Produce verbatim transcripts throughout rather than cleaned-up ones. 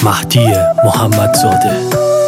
مهدی محمدزاده.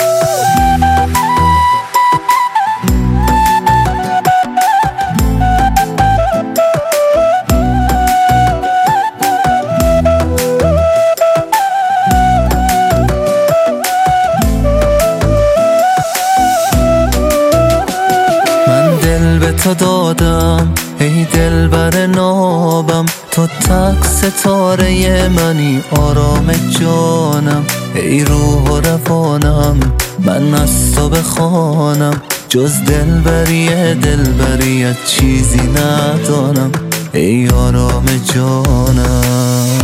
به تو دادم ای دلبر نابم، تو تک ستاره منی آرام جانم. ای روح و روانم من از تو بخوانم، جز دلبری دلبریت چیزی ندانم. ای آرام جانم،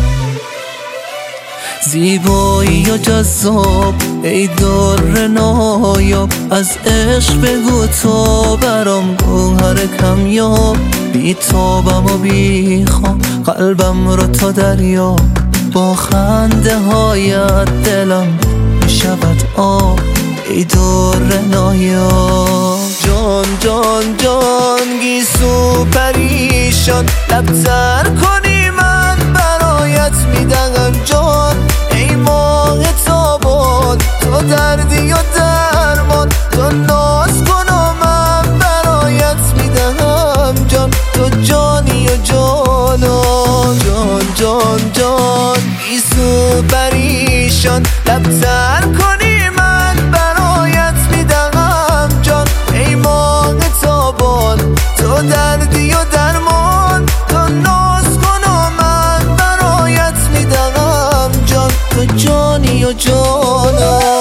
زیبایی و جذاب ای در نایاب، از عشق بگو تو برام گوهر کمیاب. بی تابم و بی خواب قلبم رو تو دریا، با خنده هایت دلم میشود آب. ای در نایاب، جان جان جان گیسو پریشان، لب تر کنی من برایت میدم جان. ای ماه تابان تو دردی و درمان، تو ناز کن و من برایت میدم جان. تو جانی و جانان، جان جان جان گیسو پریشان، لب تر کنی من برایت میدم جان. ای ماه تابان تو دردی و درمان، تو ناز کن و من برایت میدم جان. تو جانی و جانان.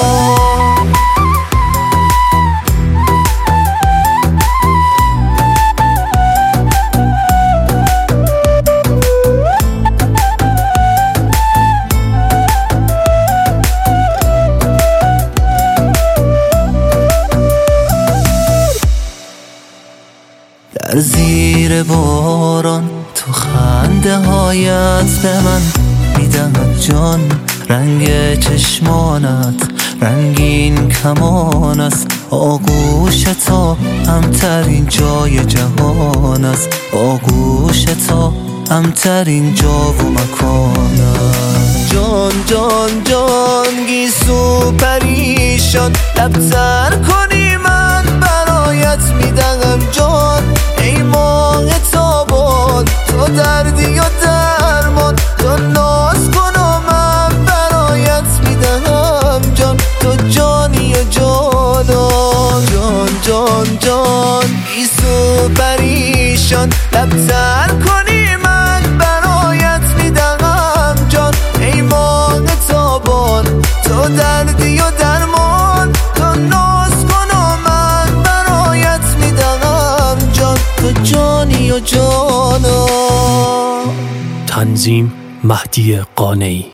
در زیر باران تو خنده هایت به من میدهد جان. رنگ چشمانت رنگین کمان است، آغوش تا همترین جای جهان است. آغوش تا همترین جا و مکان است. جان جان جان گیسو پریشان، لب تر کنی من برایت میدم جان. ای ماه تابان تو دردی و درمان، تو ناز کن و من برایت میدم جان. تو جانی و جانان، جان جان جان گیسو پریشان، لب تر کنی من برایت میدم جان. ای ماه تابان تو دردی و درمان، تو ناز کن و من برایت میدم جان. تو جانی و جانان. تنظیم مهدی قانعی.